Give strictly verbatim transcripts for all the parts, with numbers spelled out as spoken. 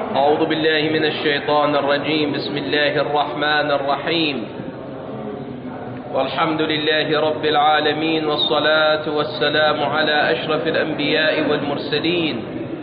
أعوذ بالله من الشيطان الرجيم. بسم الله الرحمن الرحيم. والحمد لله رب العالمين، والصلاة والسلام على أشرف الأنبياء والمرسلين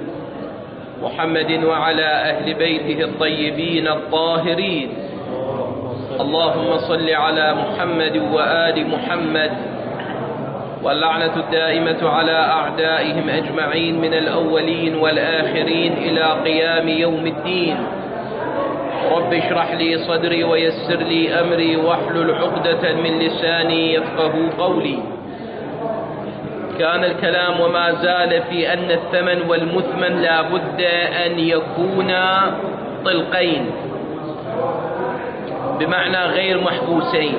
محمد وعلى أهل بيته الطيبين الطاهرين. اللهم صل على محمد وآل محمد، واللعنة الدائمة على أعدائهم أجمعين من الأولين والآخرين إلى قيام يوم الدين. رب اشرح لي صدري ويسر لي أمري واحلل عقدة من لساني يفقه قولي. كان الكلام وما زال في أن الثمن والمثمن لا بد أن يكونا طلقين، بمعنى غير محبوسين.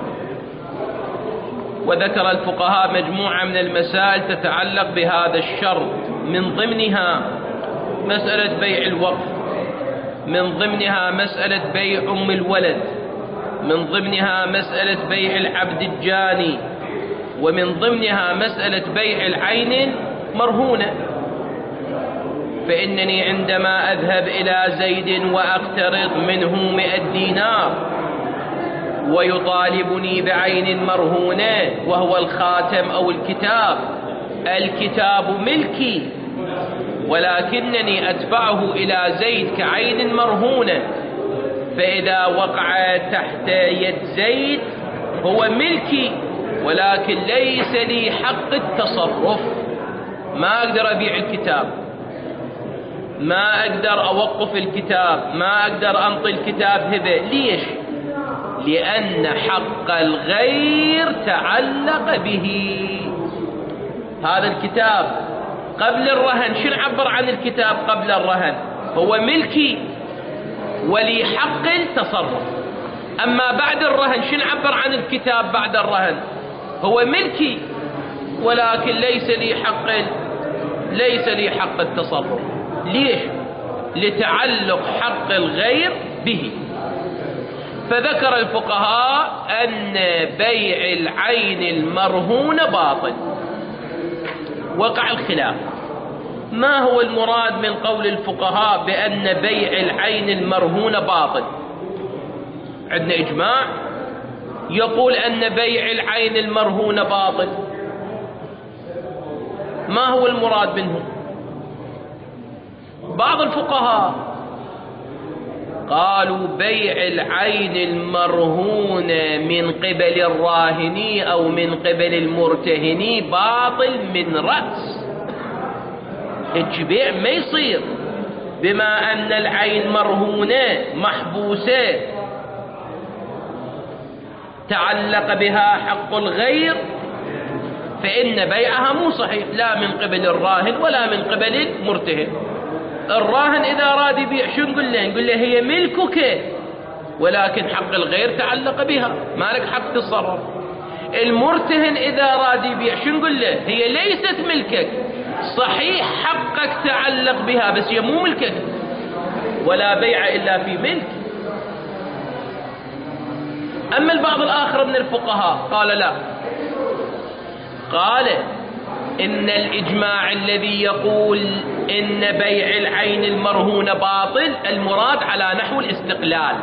وذكر الفقهاء مجموعة من المسائل تتعلق بهذا الشرط، من ضمنها مسألة بيع الوقف، من ضمنها مسألة بيع أم الولد، من ضمنها مسألة بيع العبد الجاني، ومن ضمنها مسألة بيع العين المرهونة. فإنني عندما أذهب إلى زيد وأقترض منه مئة دينار ويطالبني بعين مرهونة وهو الخاتم أو الكتاب، الكتاب ملكي، ولكنني أدفعه إلى زيد كعين مرهونة، فإذا وقع تحت يد زيد هو ملكي، ولكن ليس لي حق التصرف. ما أقدر أبيع الكتاب، ما أقدر أوقف الكتاب، ما أقدر أنطي الكتاب هبة. ليش؟ لأن حق الغير تعلق به. هذا الكتاب قبل الرهن، شو نعبر عن الكتاب قبل الرهن؟ هو ملكي ولي حق التصرف. أما بعد الرهن شو نعبر عن الكتاب بعد الرهن؟ هو ملكي ولكن ليس لي حق ليس لي حق التصرف. ليش؟ لتعلق حق الغير به. فذكر الفقهاء أن بيع العين المرهونة باطل. وقع الخلاف، ما هو المراد من قول الفقهاء بأن بيع العين المرهونة باطل؟ عندنا إجماع يقول أن بيع العين المرهونة باطل. ما هو المراد منه؟ بعض الفقهاء قالوا بيع العين المرهونة من قبل الراهني أو من قبل المرتهني باطل من رأس. البيع ما يصير، بما أن العين مرهونة محبوسة تعلق بها حق الغير، فإن بيعها مو صحيح، لا من قبل الراهن ولا من قبل المرتهن. الراهن إذا أراد يبيع شو نقول له؟ نقول له هي ملكك، ولكن حق الغير تعلق بها، ما لك حق تصرف. المرتهن إذا أراد يبيع شو نقول له؟ هي ليست ملكك، صحيح حقك تعلق بها بس هي مو ملكك، ولا بيع إلا في ملك. أما البعض الآخر من الفقهاء قال لا، قال إن الإجماع الذي يقول إن بيع العين المرهونة باطل المراد على نحو الاستقلال،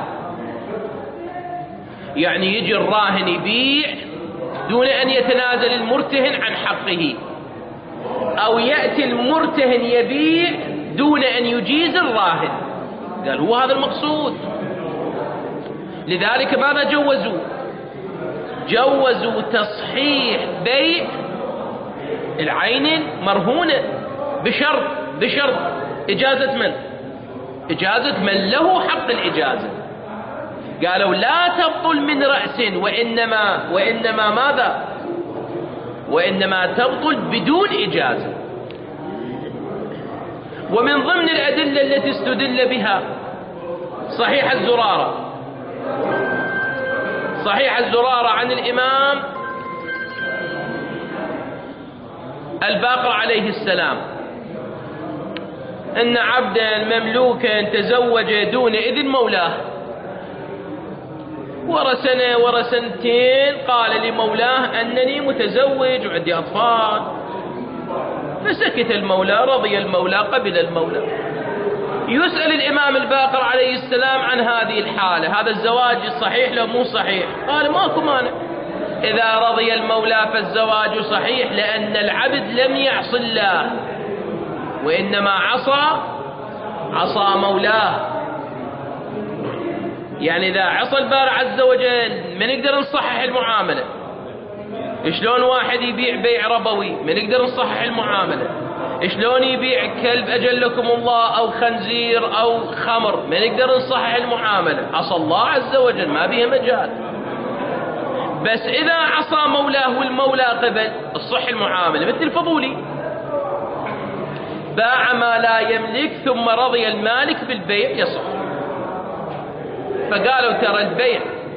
يعني يجي الراهن يبيع دون أن يتنازل المرتهن عن حقه، أو يأتي المرتهن يبيع دون أن يجيز الراهن. قال هو هذا المقصود. لذلك ماذا جوزوا؟ جوزوا تصحيح بيع العين المرهونة بشرط بشرط إجازة من؟ إجازة من له حق الإجازة. قالوا لا تبطل من رأس، وإنما وإنما ماذا؟ وإنما تبطل بدون إجازة. ومن ضمن الأدلة التي استدل بها صحيح الزرارة، صحيح الزرارة عن الإمام الباقر عليه السلام أن عبدا مملوكا تزوج دون إذن مولاه، ورا سنة ورا سنتين قال لمولاه أنني متزوج وعندي أطفال، فسكت المولى، رضي المولى، قبل المولى. يسأل الإمام الباقر عليه السلام عن هذه الحالة، هذا الزواج صحيح لو مو صحيح؟ قال ماكو مانع، إذا رضي المولى فالزواج صحيح، لأن العبد لم يعص الله وإنما عصى عصى مولاه. يعني إذا عصى الباري عز وجل ما نقدر نصحح المعاملة. شلون واحد يبيع بيع ربوي ما نقدر نصحح المعاملة؟ شلون يبيع كلب أجلكم الله أو خنزير أو خمر ما نقدر نصحح المعاملة؟ عصى الله عز وجل ما بها مجال. بس إذا عصى مولاه والمولى قبل الصح المعاملة. مثل الفضولي باع ما لا يملك ثم رضي المالك بالبيع يصح. فقالوا ترى البيع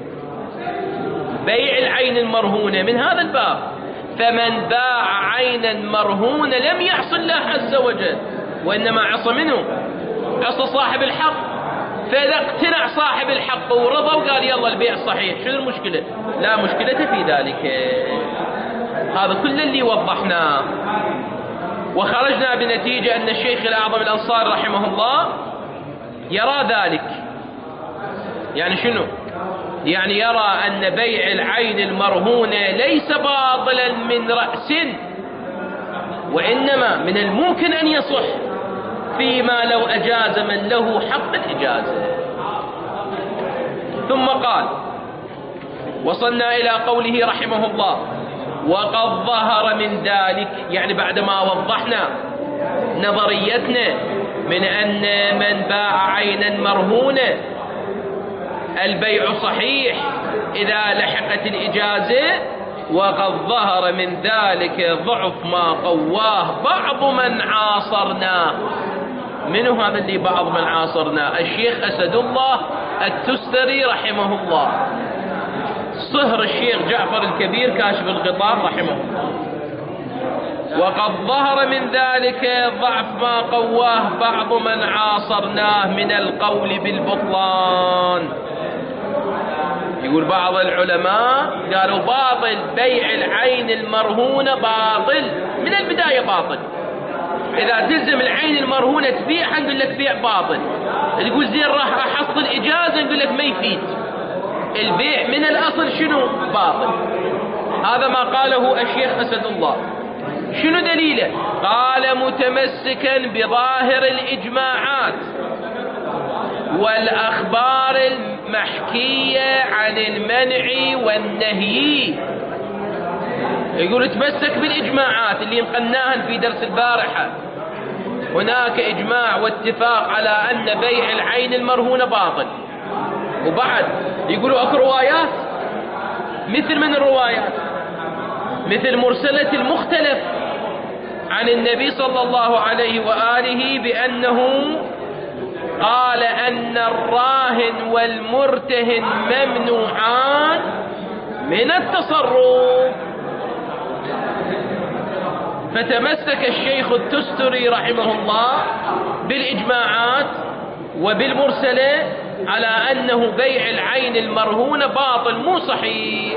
بيع العين المرهونة من هذا الباب، فمن باع عينا مرهونة لم يعص الله عز وجل وإنما عصى منه عصى صاحب الحق. فإذا اقتنع صاحب الحق ورضى وقال يلا البيع صحيح، شنو المشكلة؟ لا مشكلة في ذلك. هذا كل اللي وضحناه، وخرجنا بنتيجة أن الشيخ الأعظم الأنصاري رحمه الله يرى ذلك. يعني شنو؟ يعني يرى أن بيع العين المرهونة ليس باطلا من رأس، وإنما من الممكن أن يصح فيما لو أجاز من له حق الإجازة. ثم قال: وصلنا إلى قوله رحمه الله: وقد ظهر من ذلك، يعني بعدما وضحنا نظريتنا من أن من باع عينا مرهونة البيع صحيح إذا لحقت الإجازة، وقد ظهر من ذلك ضعف ما قواه بعض من عاصرناه. منه هذا اللي بعض من عاصرناه؟ الشيخ أسد الله التستري رحمه الله، صهر الشيخ جعفر الكبير كاشف الغطاء رحمه الله. وقد ظهر من ذلك ضعف ما قواه بعض من عاصرناه من القول بالبطلان. يقول بعض العلماء قالوا باطل بيع العين المرهونة، باطل من البداية باطل. إذا تلزم العين المرهونة تبيعها نقول لك بيع باطل. تقول زين راح أحصل إجازة نقول لك ما يفيد. البيع من الأصل شنو؟ باطل. هذا ما قاله الشيخ أسد الله. شنو دليله؟ قال: متمسكا بظاهر الإجماعات والأخبار المحكية عن المنع والنهي. يقول تمسك بالإجماعات اللي نقلناها في درس البارحة. هناك إجماع واتفاق على أن بيع العين المرهونة باطل. وبعد يقولوا أكو روايات، مثل من الروايات؟ مثل مرسلة المختلف عن النبي صلى الله عليه وآله بأنه قال أن الراهن والمرتهن ممنوعان من التصرف. فتمسك الشيخ التستري رحمه الله بالإجماعات وبالمرسلة على أنه بيع العين المرهونة باطل مو صحيح.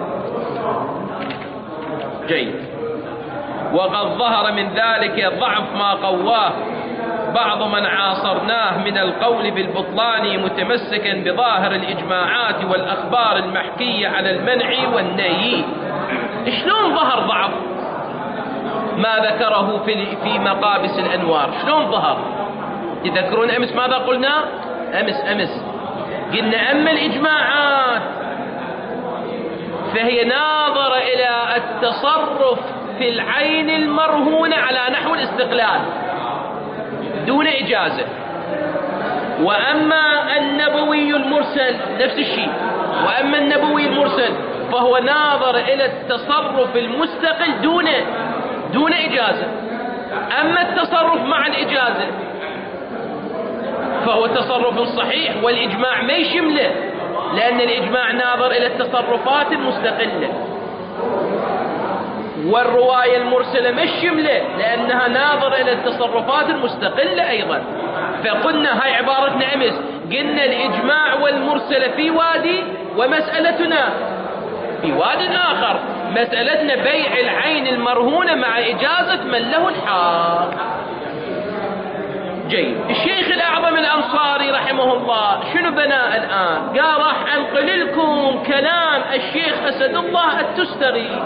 جيد. وقد ظهر من ذلك ضعف ما قواه بعض من عاصرناه من القول بالبطلان متمسكا بظاهر الإجماعات والأخبار المحكية على المنع والنهي. شلون ظهر ضعف ما ذكره في في مقابس الأنوار؟ شلون ظهر؟ تذكرون أمس ماذا قلنا؟ أمس أمس قلنا أما الإجماعات فهي ناظرة إلى التصرف في العين المرهونة على نحو الاستقلال دون إجازة، وأما النبوي المرسل نفس الشيء. وأما النبوي المرسل فهو ناظر إلى التصرف المستقل دون دون إجازة. أما التصرف مع الإجازة فهو تصرف صحيح، والإجماع ما يشمله، لأن الإجماع ناظر إلى التصرفات المستقلة. والرواية المرسلة ما شمله، لأنها ناظرة إلى التصرفات المستقلة أيضا. فقلنا هاي عبارتنا أمس، قلنا الإجماع والمرسلة في وادي ومسألتنا في واد آخر. مسألتنا بيع العين المرهونة مع إجازة من له الحق. جيد. الشيخ الأعظم الإمام الأنصاري رحمه الله شنو بنى الآن؟ قال راح أنقل لكم كلام الشيخ أسد الله التستري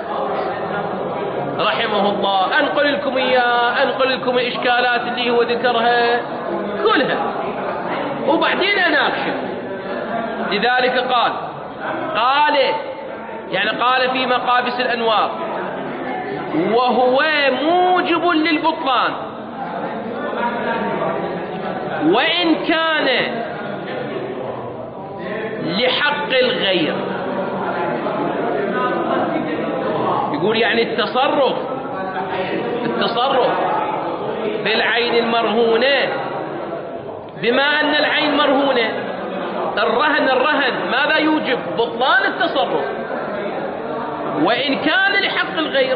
رحمه الله، أنقل لكم إياه، أنقل لكم الإشكالات اللي هو ذكرها كلها وبعدين أناقشه. لذلك قال قال يعني قال في مقابس الأنوار: وهو موجب للبطلان وإن كان لحق الغير. يقول يعني التصرف التصرف بالعين المرهونة، بما أن العين مرهونة، الرهن الرهن ماذا يوجب؟ بطلان التصرف وإن كان لحق الغير.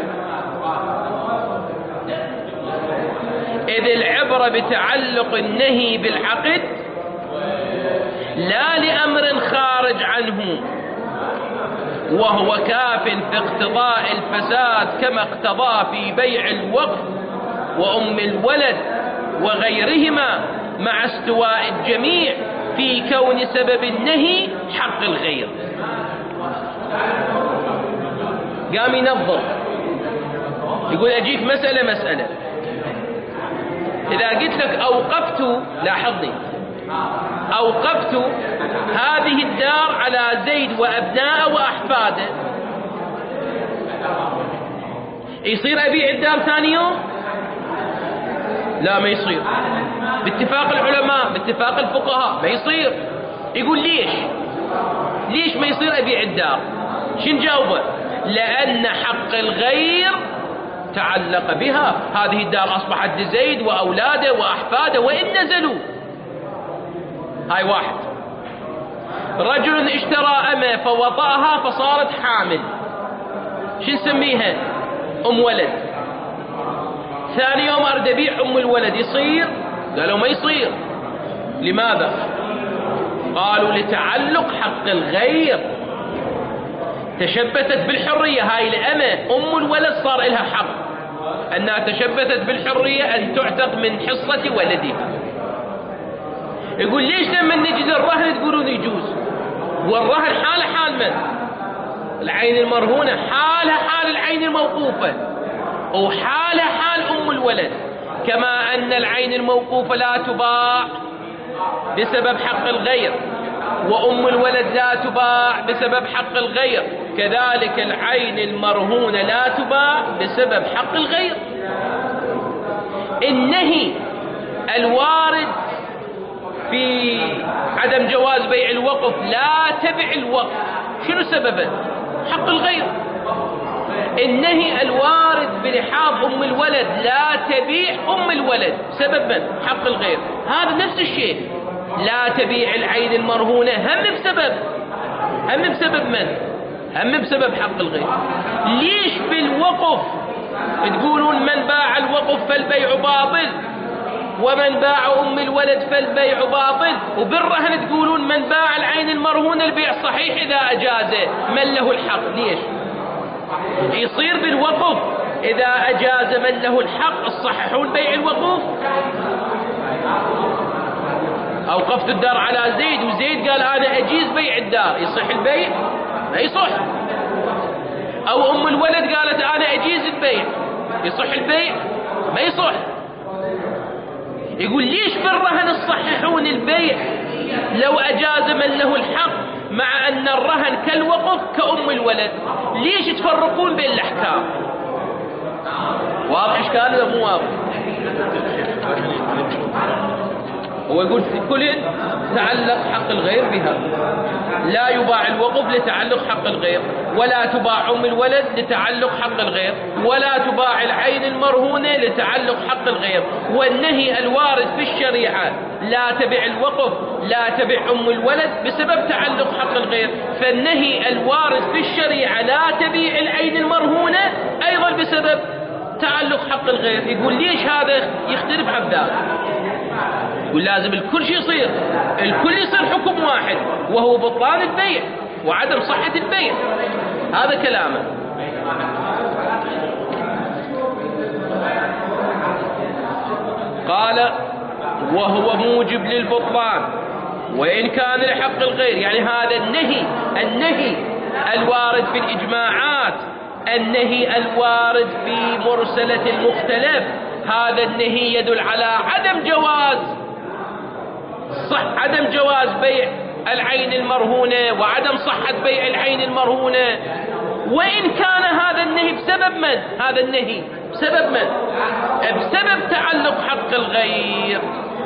إذ العبرة بتعلق النهي بالعقد لا لأمر خارج عنه، وهو كاف في اقتضاء الفساد كما اقتضى في بيع الوقف وأم الولد وغيرهما، مع استواء الجميع في كون سبب النهي حق الغير. قام ينظر يقول أجيك مسألة مسألة. إذا قلت لك أوقفت، لاحظني، أوقفت هذه الدار على زيد وأبناءه وأحفاده، يصير أبيع الدار ثاني يوم؟ لا ما يصير، باتفاق العلماء باتفاق الفقهاء ما يصير. يقول ليش ليش ما يصير أبيع الدار؟ شن جاوبه؟ لأن حق الغير تعلق بها. هذه الدار أصبحت لزيد وأولاده وأحفاده وإن نزلوا. هاي واحد. رجل اشترى أمة فوطأها فصارت حامل، شو نسميها؟ أم ولد. ثاني يوم أرد أبيع أم الولد، يصير؟ قالوا ما يصير. لماذا؟ قالوا لتعلق حق الغير، تشبثت بالحرية. هاي الأمة أم الولد صار لها حق أنها تشبثت بالحرية أن تعتق من حصة ولدها. يقول ليش لما نجد الرهن تقولون يجوز؟ والرهن حال حال من؟ العين المرهونة حالها حال العين الموقوفة، وحالها حال أم الولد. كما أن العين الموقوفة لا تباع بسبب حق الغير، وأم الولد لا تباع بسبب حق الغير، كذلك العين المرهونة لا تباع بسبب حق الغير. النهي الوارد في عدم جواز بيع الوقف: لا تبع الوقف، شنو سببه؟ حق الغير. النهي الوارد بلحاظ أم الولد: لا تبيع أم الولد، سبب من؟ حق الغير. هذا نفس الشيء، لا تبيع العين المرهونة هم بسبب هم بسبب من؟ هم بسبب حق الغير. ليش بالوقف تقولون من باع الوقف فالبيع باطل، ومن باع أم الولد فالبيع باطل، وبالرهن تقولون من باع العين المرهونة البيع صحيح إذا أجازه، من له الحق؟ ليش؟ يصير بالوقف إذا أجاز من له الحق تصححون بيع الوقوف؟ أوقفت الدار على زيد وزيد قال أنا أجيز بيع الدار، يصح البيع؟ ما يصح. أو أم الولد قالت أنا أجيز البيع، يصح البيع؟ ما يصح. يقول ليش بالرهن تصححون البيع لو أجاز من له الحق، مع أن الرهن كالوقف كأم الولد؟ ليش تفرقون بين الأحكام؟ واضح إشكال ولا مو واضح؟ هو يقول كل تعلق حق الغير بها، لا يباع الوقف لتعلق حق الغير، ولا تباع أم الولد لتعلق حق الغير، ولا تباع العين المرهونة لتعلق حق الغير. والنهي الوارد في الشريعة: لا تبع الوقف، لا تبع أم الولد، بسبب تعلق حق الغير. فالنهي الوارد في الشريعة: لا تبيع العين المرهونة، أيضا بسبب تعلق حق الغير. يقول ليش هذا يختلف عن ذاك؟ يقول لازم الكل شيء يصير، الكل يصير حكم واحد، وهو بطلان البيع وعدم صحة البيع. هذا كلامه. قال وهو موجب للبطلان وإن كان لحق الغير. يعني هذا النهي النهي الوارد في الإجماعات، النهي الوارد في مرسلة المختلف، هذا النهي يدل على عدم جواز صح عدم جواز بيع العين المرهونة وعدم صحة بيع العين المرهونة، وإن كان هذا النهي بسبب من؟ هذا النهي بسبب من؟ بسبب تعلق حق الغير،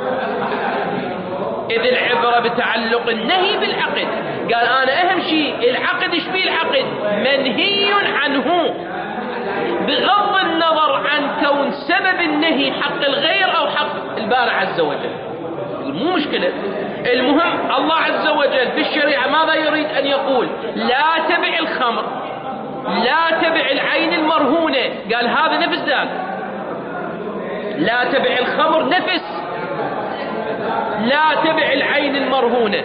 إذ العبرة بتعلق النهي بالعقد. قال أنا أهم شيء العقد، إيش فيه العقد؟ منهي عنه، بغض النظر عن كون سبب النهي حق الغير أو حق الباري عز وجل، مو مشكلة. المهم الله عز وجل في الشريعة ماذا يريد أن يقول؟ لا تبع الخمر، لا تبع العين المرهونة. قال هذا نفس ذاك، لا تبع الخمر نفس لا تبع العين المرهونة،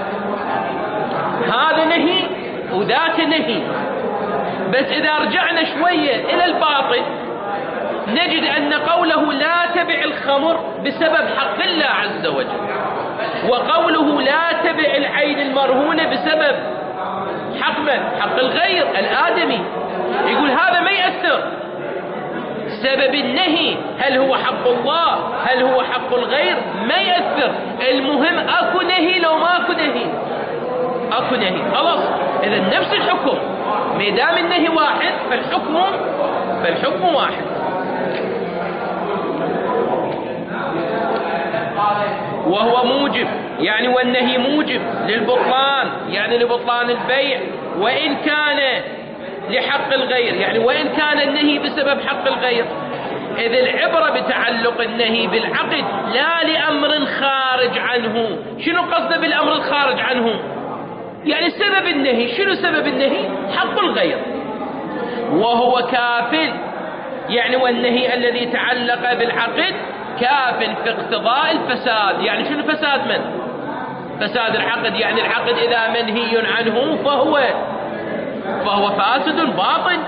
هذا نهي وذاك نهي. بس إذا رجعنا شوية إلى الباطن نجد أن قوله لا تبع الخمر بسبب حق الله عز وجل، وقوله لا تبع العين المرهونة بسبب حق من؟ حق الغير الآدمي. يقول هذا ما يأثر، سبب النهي هل هو حق الله هل هو حق الغير ما يأثر، المهم أكو نهي لو ما أكو نهي أكو نهي خلاص. إذا نفس الحكم، ما دام النهي واحد فالحكم فالحكم واحد. وهو موجب، يعني والنهي موجب للبطلان، يعني لبطلان البيع، وإن كان لحق الغير، يعني وإن كان النهي بسبب حق الغير، إذ العبرة بتعلق النهي بالعقد لا لأمر خارج عنه. شنو قصده بالأمر الخارج عنه؟ يعني سبب النهي، شنو سبب النهي؟ حق الغير، وهو كاف، يعني والنهي الذي تعلق بالعقد كاف في اقتضاء الفساد. يعني شنو فساد من؟ فساد العقد، يعني العقد إذا منهي عنه فهو فهو فاسد باطل،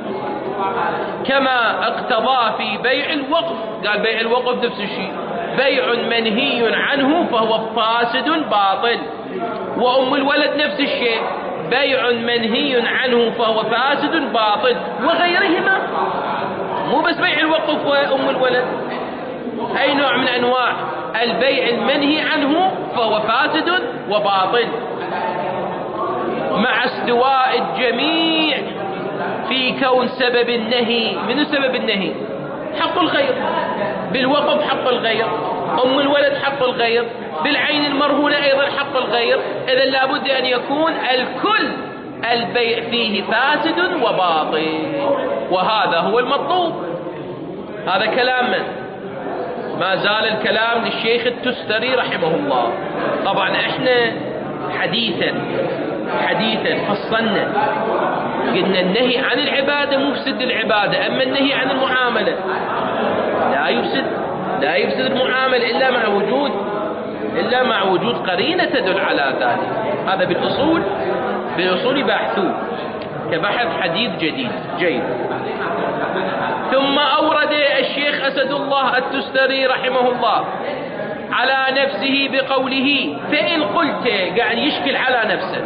كما اقتضى في بيع الوقف. قال بيع الوقف نفس الشيء، بيع منهي عنه فهو فاسد باطل. وأم الولد نفس الشيء، بيع منهي عنه فهو فاسد باطل، وغيرهما، مو بس بيع الوقف وأم الولد، أي نوع من أنواع البيع المنهي عنه فهو فاسد وباطل، مع استواء الجميع في كون سبب النهي. من سبب النهي؟ حق الغير، بالوقف حق الغير، أم الولد حق الغير، بالعين المرهونة أيضا حق الغير. إذن لابد أن يكون الكل البيع فيه فاسد وباطل، وهذا هو المطلوب. هذا كلام من؟ ما زال الكلام للشيخ التستري رحمه الله. طبعا احنا حديثا حديثا فصلنا، قلنا النهي عن العبادة مفسد العبادة، أما النهي عن المعاملة لا يفسد لا يفسد المعاملة إلا مع وجود إلا مع وجود قرينة تدل على ذلك. هذا بالأصول بالأصول بحثوه كبحث حديث جديد جيد. ثم أورد الشيخ أسد الله التستري رحمه الله على نفسه بقوله فإن قلت، قاعد يشكل على نفسه،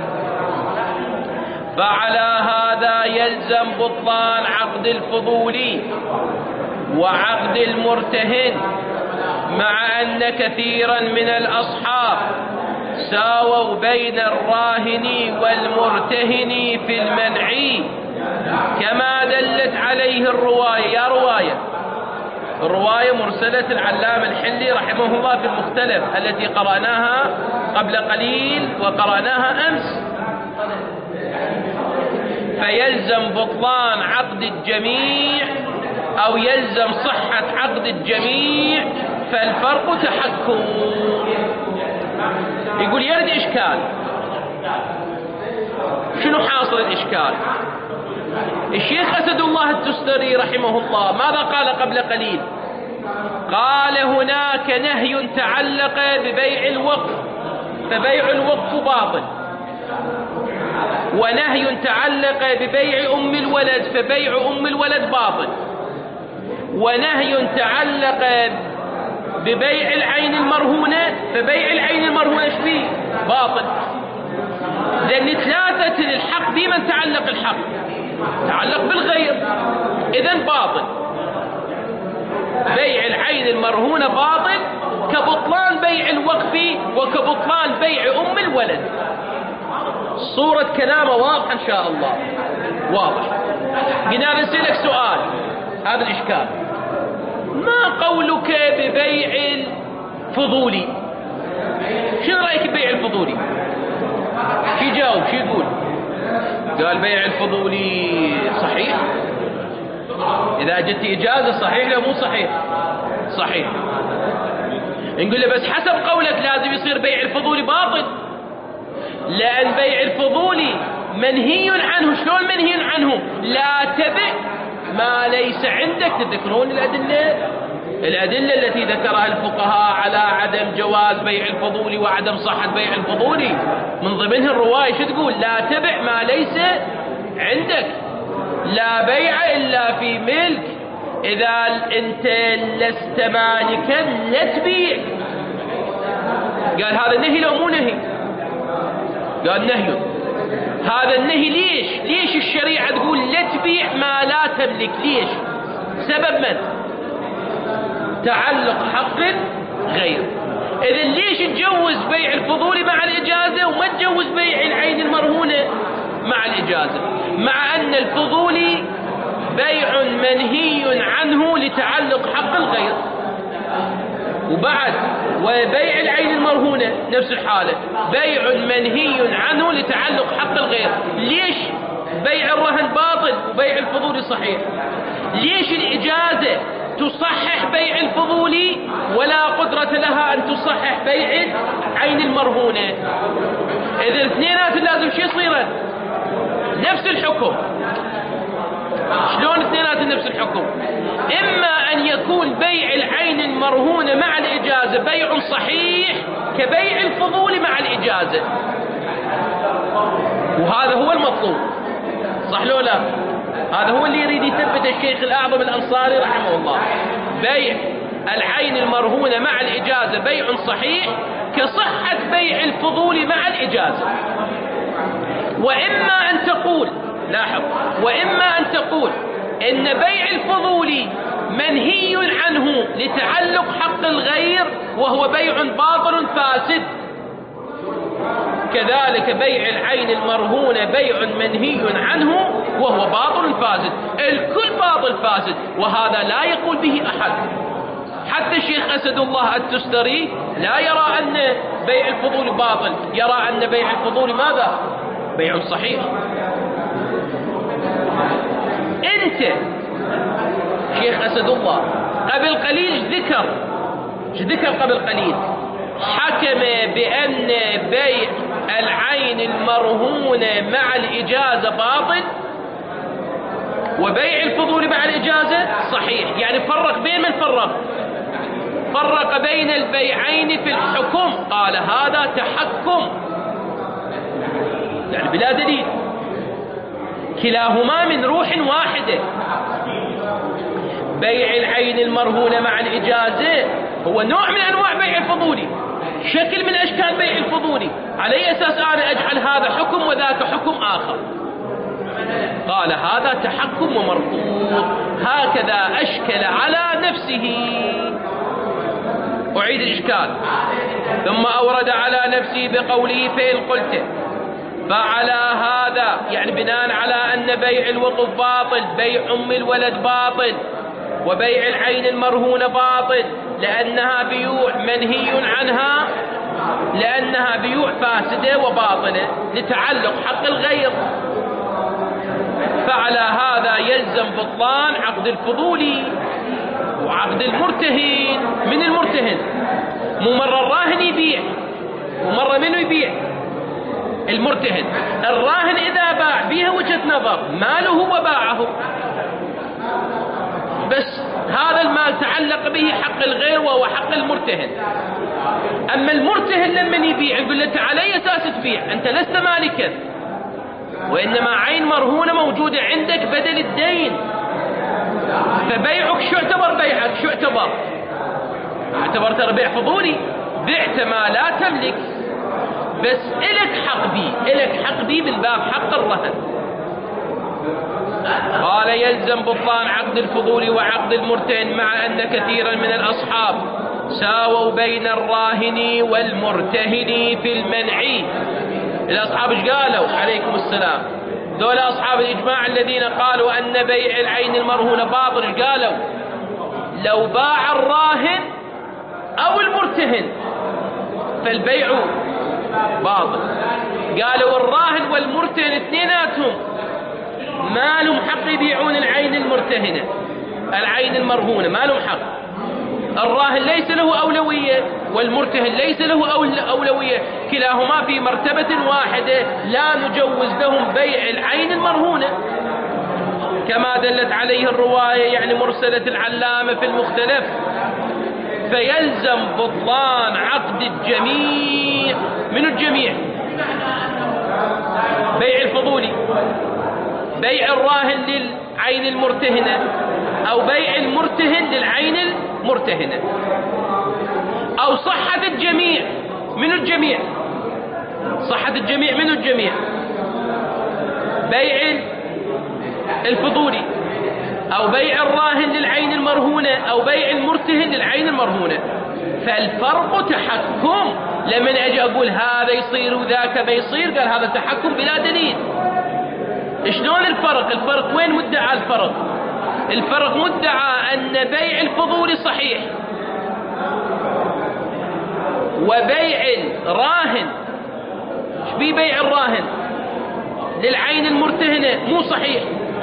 فعلى هذا يلزم بطلان عقد الفضولي وعقد المرتهن، مع أن كثيرا من الأصحاب ساووا بين الراهن والمرتهن في المنع، كما دلت عليه الرواية. يا رواية الرواية مرسلة العلامة الحلي رحمه الله في المختلف التي قرأناها قبل قليل وقرأناها أمس. فيلزم بطلان عقد الجميع أو يلزم صحة عقد الجميع، فالفرق تحكم. يقول يرد إشكال. شنو حاصل الإشكال؟ الشيخ أسد الله التستري رحمه الله ماذا قال قبل قليل؟ قال هناك نهي تعلق ببيع الوقف فبيع الوقف باطل، ونهي تعلق ببيع أم الولد فبيع أم الولد باطل، ونهي تعلق ببيع العين المرهونة، فبيع العين المرهونة ايش فيه؟ باطل، لأن ثلاثة الحق بمن تعلق الحق؟ تعلق بالغير، إذن باطل. بيع العين المرهونة باطل كبطلان بيع الوقف وكبطلان بيع أم الولد. صورة كلامه واضحة إن شاء الله، واضح. قلنا نسألك سؤال، هذا الإشكال، ما قولك ببيع الفضولي؟ شنو رأيك ببيع الفضولي؟ شو يجاوب؟ شو يقول؟ قال بيع الفضولي صحيح، إذا جت إجازة صحيح لو مو صحيح؟ صحيح. نقول له بس حسب قولك لازم يصير بيع الفضولي باطل، لأن بيع الفضولي منهي عنه. شلون منهي عنه؟ لا تبع ما ليس عندك. تذكرون الأدلة الأدلة التي ذكرها الفقهاء على عدم جواز بيع الفضولي وعدم صحة بيع الفضولي؟ من ضمنها الرواية شو تقول؟ لا تبع ما ليس عندك، لا بيع إلا في ملك، إذا أنت لست مالكا لا تبيع. قال هذا نهي لو مو نهي؟ قال نهي. هذا النهي ليش؟ ليش الشريعة تقول لا تبيع ما لا تملك؟ ليش؟ سبب من؟ تعلق حق غير. إذن ليش تجوز بيع الفضولي مع الإجازة وما تجوز بيع العين المرهونة مع الإجازة؟ مع أن الفضولي بيع منهي عنه لتعلق حق الغير، وبعد وبيع العين المرهونة نفس الحالة، بيع منهي عنه لتعلق حق الغير. ليش بيع الرهن باطل وبيع الفضولي صحيح؟ ليش الإجازة تصحح بيع الفضولي ولا قدرة لها أن تصحح بيع العين المرهونة؟ إذا الاثنينات لازم شو يصيرن؟ نفس الحكم. شلون اثنينات نفس الحكم؟ إما أن يكون بيع العين المرهونة مع الإجازة بيع صحيح كبيع الفضول مع الإجازة، وهذا هو المطلوب، صح لو لا؟ هذا هو اللي يريد يثبت الشيخ الأعظم الأنصاري رحمه الله. بيع العين المرهونة مع الإجازة بيع صحيح كصحة بيع الفضول مع الإجازة. وإما أن تقول، لاحظ، وإما أن تقول إن بيع الفضول منهي عنه لتعلق حق الغير وهو بيع باطل فاسد، كذلك بيع العين المرهونة بيع منهي عنه وهو باطل فاسد. الكل باطل فاسد، وهذا لا يقول به أحد. حتى الشيخ أسد الله التستري لا يرى أن بيع الفضول باطل، يرى أن بيع الفضول ماذا؟ بيع صحيح. أنت شيخ أسد الله قبل قليل ذكر ذكر قبل قليل حكم بأن بيع العين المرهونة مع الإجازة باطل وبيع الفضول مع الإجازة صحيح. يعني فرق بين من فرق؟ فرق بين البيعين في الحكم، قال هذا تحكم يعني بلا دليل، كلاهما من روح واحدة. بيع العين المرهونة مع الإجازة هو نوع من أنواع بيع الفضولي، شكل من أشكال بيع الفضولي، على أي أساس أنا أجعل هذا حكم وذاك حكم آخر؟ قال هذا تحكم ومرفوض، هكذا أشكل على نفسه. أعيد الإشكال. ثم أورد على نفسه بقوله فإن قلت فعلى هذا، يعني بناء على أن بيع الوقف باطل، بيع أم الولد باطل، وبيع العين المرهونة باطل، لأنها بيوع منهي عنها، لأنها بيوع فاسدة وباطلة لتعلق حق الغير. فعلى هذا يلزم بطلان عقد الفضولي وعقد المرتهن. من المرتهن؟ مو مرة الراهن يبيع ومرة منه يبيع؟ المرتهن. الراهن إذا باع فيها وجهة نظر، ماله وباعه، بس هذا المال تعلق به حق الغير وهو حق المرتهن. أما المرتهن لما يبيع يقول له على أي أساس تبيع؟ أنت لست مالكا، وإنما عين مرهونة موجودة عندك بدل الدين، فبيعك شو اعتبر؟ بيعك شو اعتبر؟ اعتبرته بيع فضولي، بعت ما لا تملك، بس إلك حق بي، إلك حق بي من باب حق الرهن. قال يلزم بطلان عقد الفضول وعقد المرتهن، مع أن كثيرا من الأصحاب ساووا بين الراهن والمرتهن في المنع. الأصحاب ايش قالوا؟ عليكم السلام. دول أصحاب الإجماع الذين قالوا أن بيع العين المرهونة باطل، ايش قالوا؟ لو باع الراهن أو المرتهن فالبيع باطل. قالوا الراهن والمرتهن اثنيناتهم ما لهم حق يبيعون العين المرتهنة، العين المرهونة ما لهم حق. الراهن ليس له أولوية والمرتهن ليس له أولوية، كلاهما في مرتبة واحدة، لا نجوز لهم بيع العين المرهونة، كما دلت عليه الرواية يعني مرسلة العلامة في المختلف. فيلزم بطلان عقد الجميع، من الجميع، بيع الفضولي، بيع الراهن للعين المرتهنة، أو بيع المرتهن للعين المرتهنة، أو صحة الجميع، من الجميع، صحة الجميع من الجميع، بيع الفضولي أو بيع الراهن للعين المرهونة أو بيع المرتهن للعين المرهونة. فالفرق تحكم، لمن أجي أقول هذا يصير وذاك ما يصير، قال هذا تحكم بلا دليل. شلون الفرق؟ الفرق وين مدعى الفرق؟ الفرق مدعى أن بيع الفضولي صحيح، وبيع الراهن، ايش بيه بيع الراهن للعين المرتهنة مو صحيح،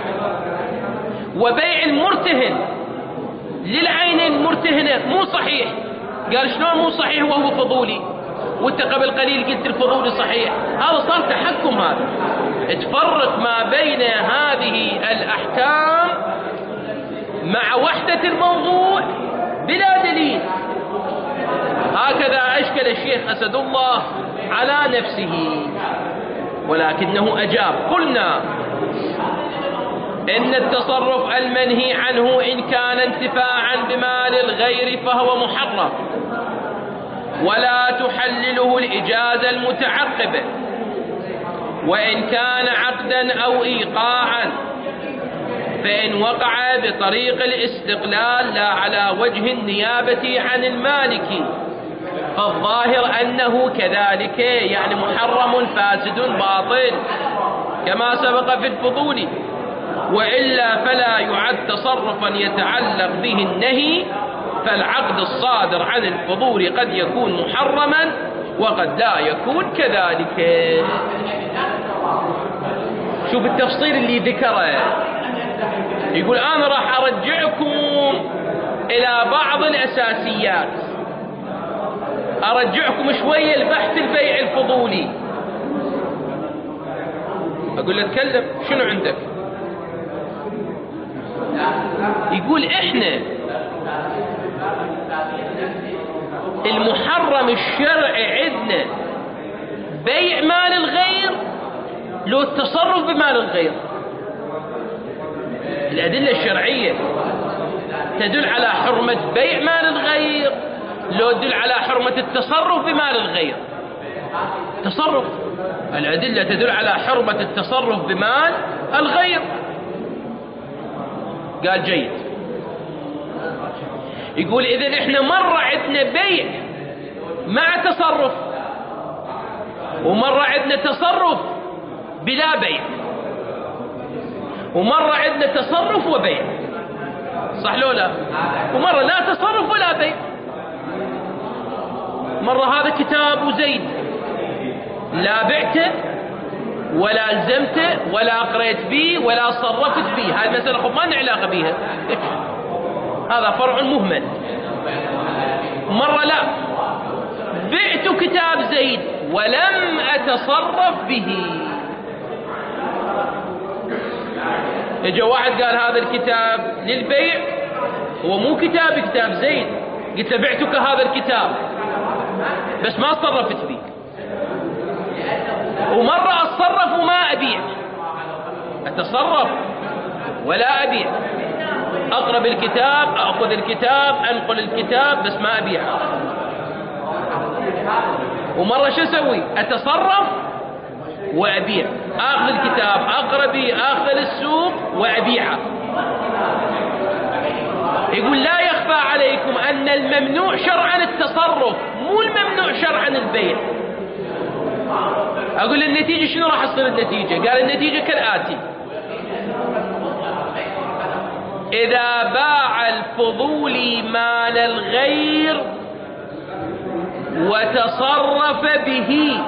وبيع المرتهن للعين المرتهنة مو صحيح. قال شلون مو صحيح وهو فضولي؟ وانت قبل قليل قلت الفضولي صحيح. هذا صار تحكم، هذا تفرق ما بين هذه الأحكام مع وحدة الموضوع بلا دليل. هكذا أشكل الشيخ أسد الله على نفسه، ولكنه أجاب. قلنا إن التصرف المنهي عنه إن كان انتفاعا بمال الغير فهو محرم، ولا تحلله الإجازة المتعقبة، وإن كان عقدا أو إيقاعا فإن وقع بطريق الاستقلال لا على وجه النيابة عن المالك فالظاهر أنه كذلك، يعني محرم فاسد باطل كما سبق في الفضول، وإلا فلا يعد تصرفا يتعلق به النهي، فالعقد الصادر عن الفضول قد يكون محرما وقد لا يكون كذلك. شوف التفصيل اللي ذكره، يقول أنا راح أرجعكم إلى بعض الأساسيات، أرجعكم شوية لبحث البيع الفضولي. أقول له تكلم، شنو عندك؟ يقول إحنا المحرم الشرعي عندنا بيع مال الغير لو التصرف بمال الغير. الأدلة الشرعية تدل على حرمة بيع مال الغير لو تدل على حرمة التصرف بمال الغير. تصرف، الأدلة تدل على حرمة التصرف بمال الغير. قال جيد. يقول إذن إحنا مرة عندنا بيع مع تصرف، ومرة عندنا تصرف بلا بيع، ومرة عندنا تصرف وبيع، صح لو لا؟ ومرة لا تصرف ولا بيع. مرة هذا كتاب زيد لا بعته ولا الزمته ولا قريت به ولا صرفت به، هذه المسألة ما لنا علاقة بها، هذا فرع مهمل. مرة لا، بعت كتاب زيد ولم أتصرف به. اجى واحد قال هذا الكتاب للبيع، هو مو كتاب كتاب زيد، قلت له بعتك هذا الكتاب بس ما صرفت به. ومرة أتصرف وما أبيع، أتصرف ولا أبيع، أقرأ بالكتاب، أخذ الكتاب، أنقل الكتاب، بس ما أبيعه. ومرة شو أسوي؟ أتصرف وأبيع، أخذ الكتاب، أقرأ به، أخذ للسوق وأبيعه. يقول لا يخفى عليكم أن الممنوع شرعا التصرف، مو الممنوع شرعا البيع. أقول النتيجة شنو راح تصير النتيجة؟ قال النتيجة كالآتي: إذا باع الفضولي مال الغير وتصرف به.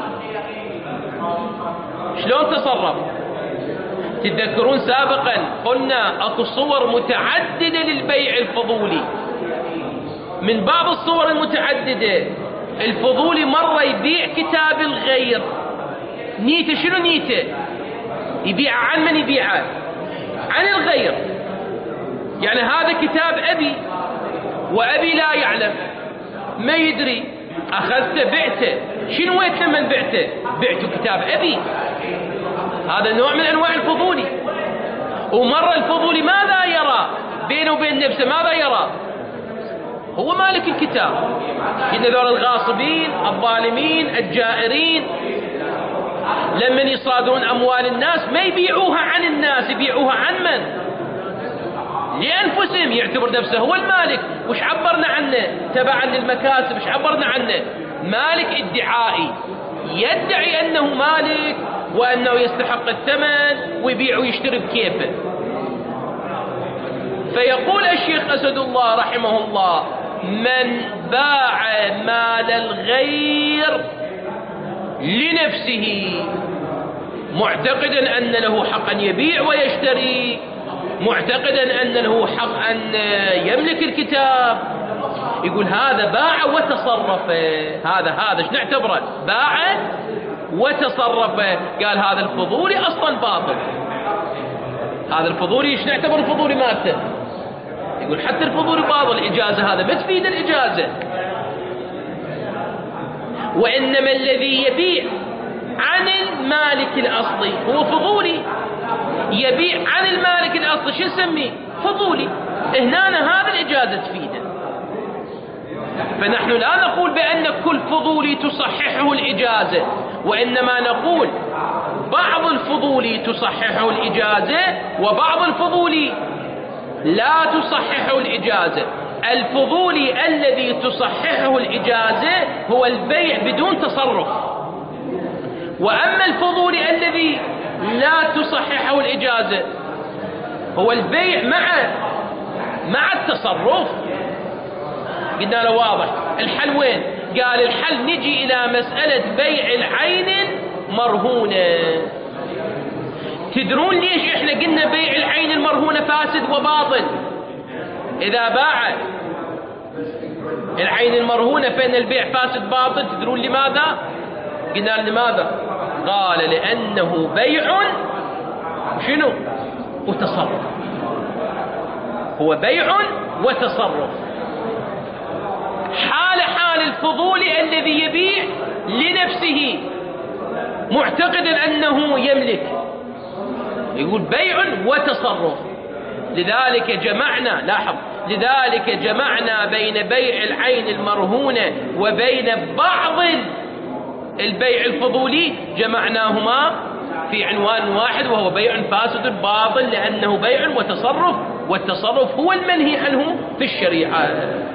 شلون تصرف؟ تتذكرون سابقا قلنا اكو صور متعددة للبيع الفضولي. من باب الصور المتعددة، الفضولي مرة يبيع كتاب الغير، نيته شنو نيته؟ يبيع عن من يبيعه؟ عن الغير. يعني هذا كتاب أبي، وأبي لا يعلم، ما يدري، أخذته بعته. شنو ويت لما بعته؟ بعته كتاب أبي. هذا نوع من أنواع الفضولي. ومرة الفضولي ماذا يرى بينه وبين نفسه؟ ماذا يرى؟ هو مالك الكتاب. إن ذول الغاصبين الظالمين الجائرين لمن يصادرون أموال الناس ما يبيعوها عن الناس، يبيعوها عن من؟ لأنفسهم. يعتبر نفسه هو المالك. وش عبرنا عنه؟ تبعا للمكاسب. وش عبرنا عنه؟ مالك ادعائي، يدعي أنه مالك وأنه يستحق الثمن ويبيع ويشتري بكيفه. فيقول الشيخ أسد الله رحمه الله: من باع مال الغير لنفسه معتقدا أن له حقا يبيع ويشتري، معتقدا أن له حق أن يملك الكتاب، يقول هذا باع وتصرف. هذا هذا ايش نعتبره؟ باع وتصرف. قال هذا الفضولي أصلا باطل. هذا الفضولي ايش نعتبر الفضولي مالته؟ يقول حتى الفضولي باطل. الإجازة هذا ما تفيد الإجازة. وإنما الذي يبيع عن المالك الأصلي هو فضولي. يبيع عن المالك الأصلي شو نسميه؟ فضولي. هنا هذا الإجازة تفيده. فنحن لا نقول بأن كل فضولي تصححه الإجازة، وإنما نقول بعض الفضولي تصححه الإجازة وبعض الفضولي لا تصححه الإجازة. الفضولي الذي تصححه الإجازة هو البيع بدون تصرف، وأما الفضولي الذي لا تصححه الإجازة هو البيع مع مع التصرف. قلنا له واضح. الحل وين؟ قال الحل نجي إلى مسألة بيع العين مرهونة. تدرون ليش إحنا قلنا بيع العين المرهونة فاسد وباطل؟ إذا باع العين المرهونة فإن البيع فاسد باطل. تدرون لماذا؟ قلنا لماذا؟ قال لأنه بيع شنو؟ وتصرف. هو بيع وتصرف. حال حال الفضولي الذي يبيع لنفسه معتقدا أنه يملك، يقول بيع وتصرف. لذلك جمعنا، لاحظ، لذلك جمعنا بين بيع العين المرهونة وبين بعض البيع الفضولي، جمعناهما في عنوان واحد وهو بيع فاسد باطل، لأنه بيع وتصرف، والتصرف هو المنهي عنه في الشريعة.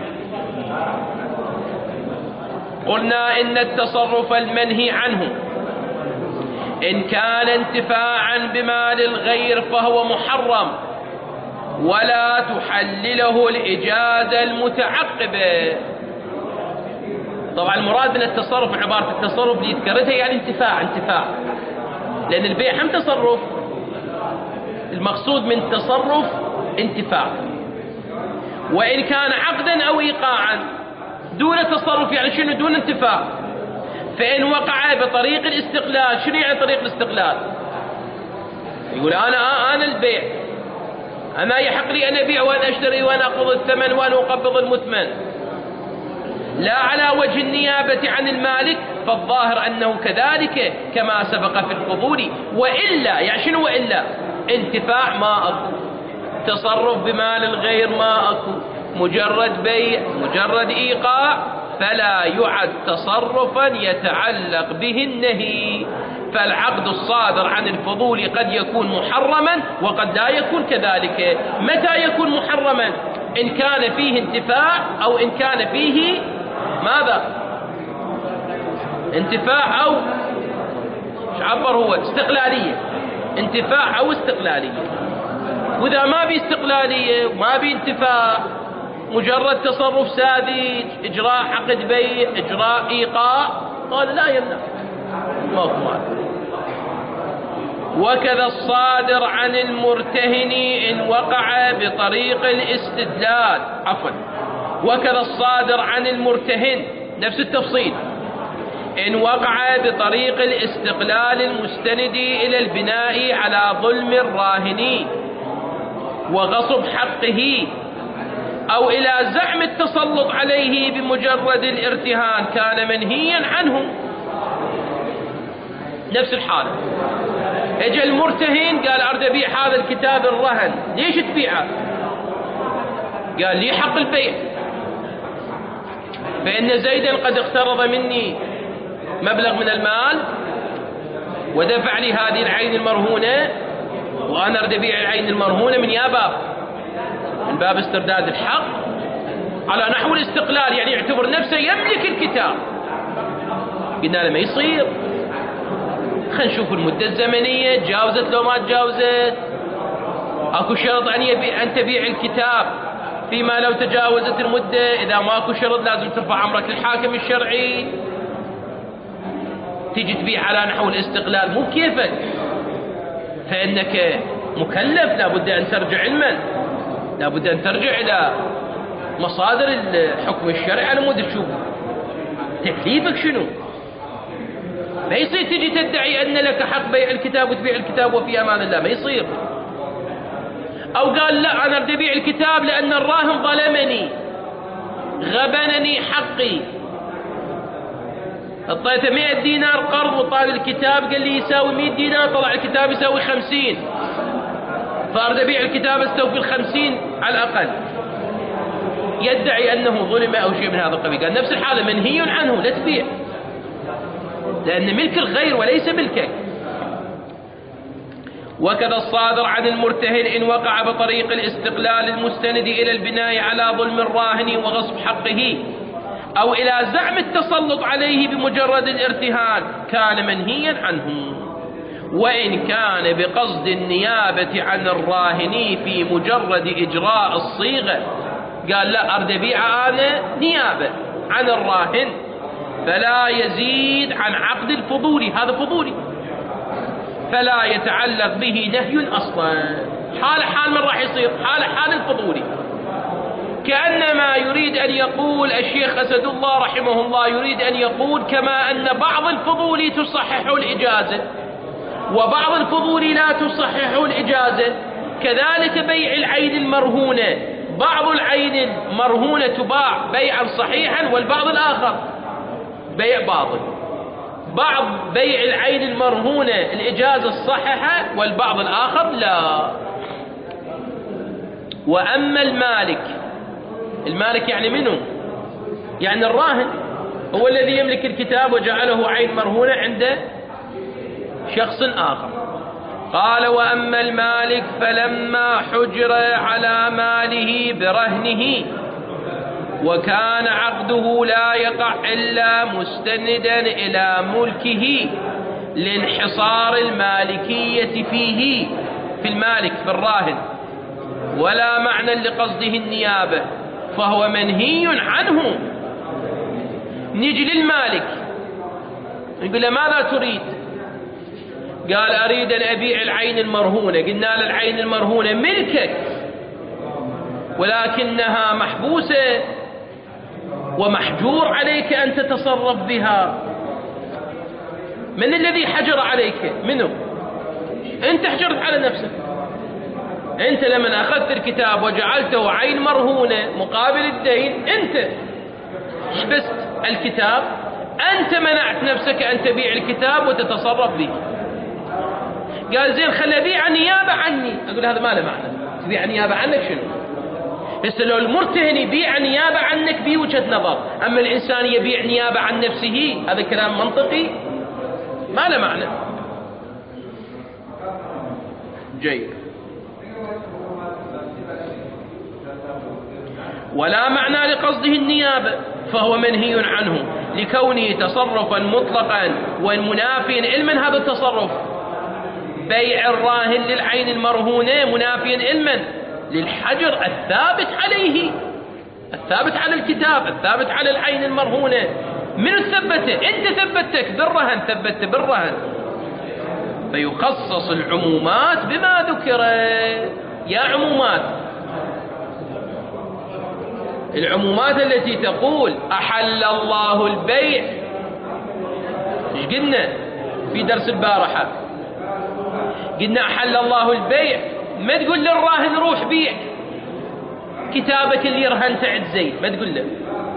قلنا إن التصرف المنهي عنه إن كان انتفاعا بمال الغير فهو محرم، ولا تحلله الإجازة المتعقبة. طبعا المراد من التصرف، عبارة التصرف اللي ذكرتها يعني انتفاع انتفاع لأن البيع هم تصرف. المقصود من تصرف انتفاع. وإن كان عقدا أو إيقاعا دون تصرف، يعني شنو؟ دون انتفاع. فإن وقع بطريق الاستقلال. شنو يعني طريق الاستقلال؟ يقول أنا أنا البيع، أنا يحق لي أن أبيع وأن أشتري وأن أقبض الثمن وأن أقبض المثمن، لا على وجه النيابة عن المالك. فالظاهر أنه كذلك كما سبق في الفضول. وإلا يعني شنو وإلا؟ انتفاع ما أظن. تصرف بمال الغير ما أكو، مجرد بيع مجرد إيقاع، فلا يعد تصرفا يتعلق به النهي. فالعقد الصادر عن الفضول قد يكون محرما وقد لا يكون كذلك. متى يكون محرما؟ إن كان فيه انتفاع أو إن كان فيه ماذا؟ انتفاع أو مش عبر هو استقلالية، انتفاع أو استقلالية. وإذا ما بي استقلالية وما بي انتفاع، مجرد تصرف ساذج، إجراء عقد بيع، إجراء إيقاع، قال لا يمنع، ما هو مال. وكذا الصادر عن المرتهن إن وقع بطريق الاستدلال، عفوا وكذا الصادر عن المرتهن نفس التفصيل إن وقع بطريق الاستقلال المستند إلى البناء على ظلم الراهن وغصب حقه أو إلى زعم التسلط عليه بمجرد الارتهان، كان منهيا عنه. نفس الحالة، اجى المرتهن قال أريد أبيع هذا الكتاب الرهن، ليش تبيعه؟ قال لي حق البيع، فإن زيدا قد اقترض مني مبلغ من المال ودفع لي هذه العين المرهونة، وأنا أريد أبيع العين المرهونة من يا باب، من باب استرداد الحق على نحو الاستقلال، يعني يعتبر نفسه يملك الكتاب. قلنا له ما يصير، خلينا نشوف المدة الزمنية تجاوزت لو ما تجاوزت. اكو شرط ان يبيع ان تبيع الكتاب فيما لو تجاوزت المدة، اذا ماكو شرط لازم ترفع امرك للحاكم الشرعي. تيجي تبيع على نحو الاستقلال مو بكيفك، فانك مكلف، لابد ان ترجع علما، لابد ان ترجع الى مصادر الحكم الشرعي على مود تشوف تكليفك شنو. ما يصير تجي تدعي أن لك حق بيع الكتاب وتبيع الكتاب وفي أمان الله، ما يصير. أو قال لا أنا أريد أبيع الكتاب لأن الراهن ظلمني غبنني حقي، اعطيته مئة دينار قرض وطال الكتاب قال لي يساوي مئة دينار، طلع الكتاب يساوي خمسين، فأريد أبيع الكتاب استوفي الخمسين على الأقل. يدعي أنه ظلم أو شيء من هذا القبيل، قال نفس الحالة منهي عنه، لا تبيع، لأن ملك الغير وليس ملكك. وكذا الصادر عن المرتهن إن وقع بطريق الاستقلال المستند إلى البناء على ظلم الراهن وغصب حقه أو إلى زعم التسلط عليه بمجرد الارتهان، كان منهيا عنه. وإن كان بقصد النيابة عن الراهن في مجرد إجراء الصيغة، قال لا أريد أبيع أنا نيابة عن الراهن، فلا يزيد عن عقد الفضولي، هذا فضولي، فلا يتعلق به نهي أصلا. حال حال من راح يصير؟ حال حال الفضولي. كأنما يريد أن يقول الشيخ أسد الله رحمه الله، يريد أن يقول كما أن بعض الفضولي تصحح الإجازة وبعض الفضولي لا تصحح الإجازة، كذلك بيع العين المرهونة، بعض العين المرهونة تباع بيعا صحيحا والبعض الآخر بيع باطل. بعض بيع العين المرهونة الإجازة الصحيحة والبعض الآخر لا. وأما المالك، المالك يعني منه؟ يعني الراهن، هو الذي يملك الكتاب وجعله عين مرهونة عند شخص آخر. قال وأما المالك فلما حجر على ماله برهنه وكان عقده لا يقع إلا مستندا إلى ملكه لانحصار المالكية فيه، في المالك في الراهن، ولا معنى لقصده النيابة، فهو منهي عنه. نجي للمالك نقول له ماذا تريد؟ قال أريد أن أبيع العين المرهونة. قلنا له العين المرهونة ملكك ولكنها محبوسة ومحجور عليك أن تتصرف بها. من الذي حجر عليك؟ منه؟ أنت حجرت على نفسك. أنت لما أخذت الكتاب وجعلته عين مرهونة مقابل الدين، أنت حبست الكتاب، أنت منعت نفسك أن تبيع الكتاب وتتصرف به. قال زين خلي أبيع نيابة عني. أقول هذا ما له معنى، تبيع نيابة عنك شنو؟ هسه لو المرتهن يبيع نيابة عنك بيه وجهة نظر، أما الإنسان يبيع نيابة عن نفسه هذا كلام منطقي ما له معنى. جيد. ولا معنى لقصده النيابة فهو منهي عنه لكونه تصرفا مطلقا والمنافيا علما هذا التصرف. بيع الراهن للعين المرهونة منافيا علما للحجر الثابت عليه، الثابت على الكتاب، الثابت على العين المرهونة. من ثبته؟ أنت ثبتك بالرهن، ثبت بالرهن. فيخصص العمومات بما ذكر. يا عمومات، العمومات التي تقول أحل الله البيع، ايش قلنا في درس البارحة؟ قلنا أحل الله البيع، ما تقول للراهن روح بيع كتابك اللي رهنت عند زيد، ما تقول له.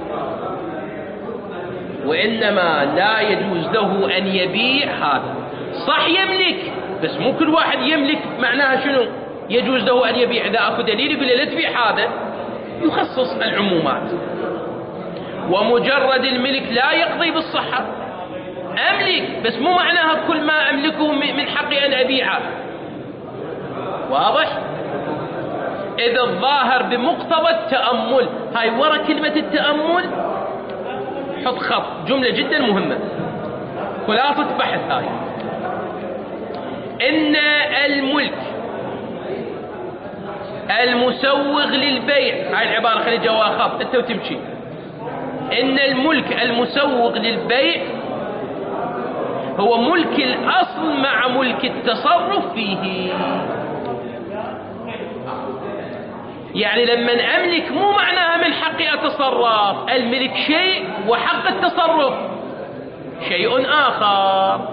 وإنما لا يجوز له أن يبيع هذا. صح يملك، بس مو كل واحد يملك معناها شنو يجوز له أن يبيع. إذا أكو دليل يقول له لا تبيع هذا، يخصص العمومات. ومجرد الملك لا يقضي بالصحة. أملك بس مو معناها كل ما أملكه من حقي أن أبيعه. واضح؟ إذا الظاهر بمقتضى التأمل، هاي ورا كلمة التأمل حط خط، جملة جدا مهمة، خلاصة بحث هاي. إن الملك المسوغ للبيع، هاي العبارة خلي جواها خط انت وتمشي. إن الملك المسوغ للبيع هو ملك الأصل مع ملك التصرف فيه. يعني لما أملك مو معناها من حقي أتصرف، الملك شيء وحق التصرف شيء آخر.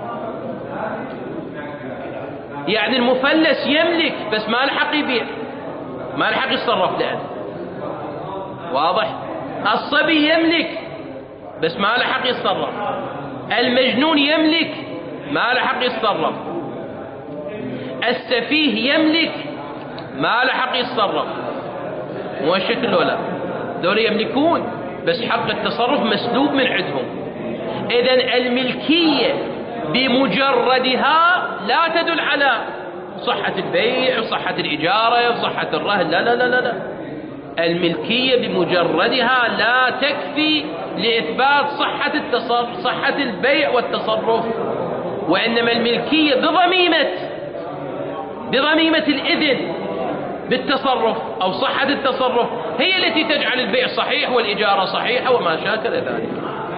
يعني المفلس يملك بس ما له حق يبيع، ما له حق يتصرف لأنه. واضح؟ الصبي يملك بس ما له حق يتصرف. المجنون يملك ما له حق يتصرف. السفيه يملك ما له حق يتصرف. مو الشكل ولا دول يملكون بس حق التصرف مسلوب من عندهم. إذن الملكية بمجردها لا تدل على صحة البيع وصحة الإجارة وصحة الرهن، لا لا لا لا, لا. الملكية بمجردها لا تكفي لإثبات صحة التصرف، صحة البيع والتصرف. وإنما الملكية بضميمة بضميمة الإذن بالتصرف أو صحة التصرف هي التي تجعل البيع صحيح والإجارة صحيحة وما شاكل ذلك.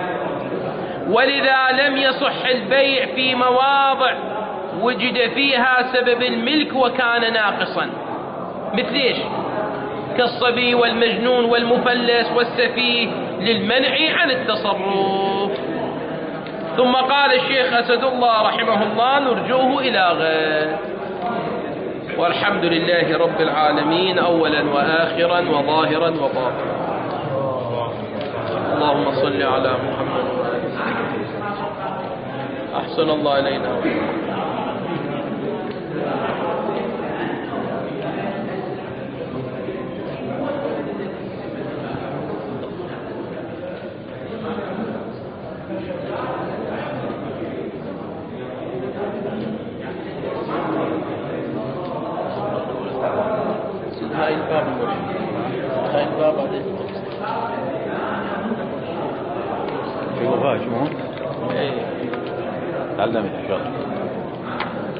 ولذا لم يصح البيع في مواضع وجد فيها سبب الملك وكان ناقصا، مثل ايش؟ كالصبي والمجنون والمفلس والسفيه للمنع عن التصرف. ثم قال الشيخ أسد الله رحمه الله: نرجوه إلى غد. والحمد لله رب العالمين أولا وآخرا وظاهرا وباطنا. اللهم صل على محمد وآله وسلم. أحسن الله إلينا. هاي الباب هاي الباب هذا في وفاة شو؟ ايه تعلمت ان شاء الله.